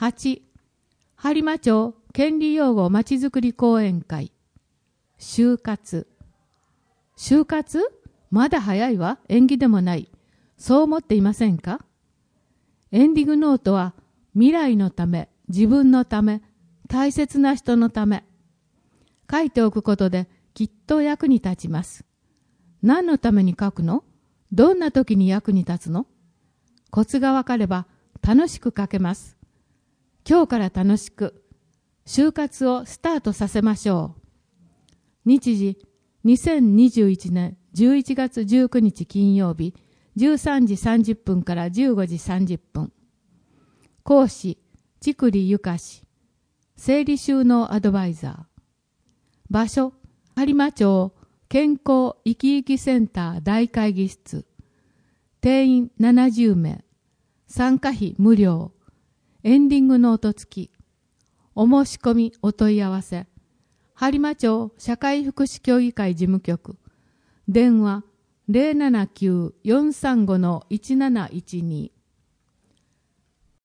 8、播磨町権利擁護まちづくり講演会。就活。就活？まだ早いわ。縁起でもない。そう思っていませんか？エンディングノートは未来のため、自分のため、大切な人のため。書いておくことできっと役に立ちます。何のために書くの？どんな時に役に立つの？コツがわかれば楽しく書けます。今日から楽しく、就活をスタートさせましょう。日時、2021年11月19日金曜日、13時30分から15時30分。講師、千栗ゆかし、整理収納アドバイザー。場所、播磨町健康生き生きセンター大会議室。定員70名。参加費無料。エンディングノート付き。お申し込みお問い合わせ。播磨町社会福祉協議会事務局。電話 079-435-1712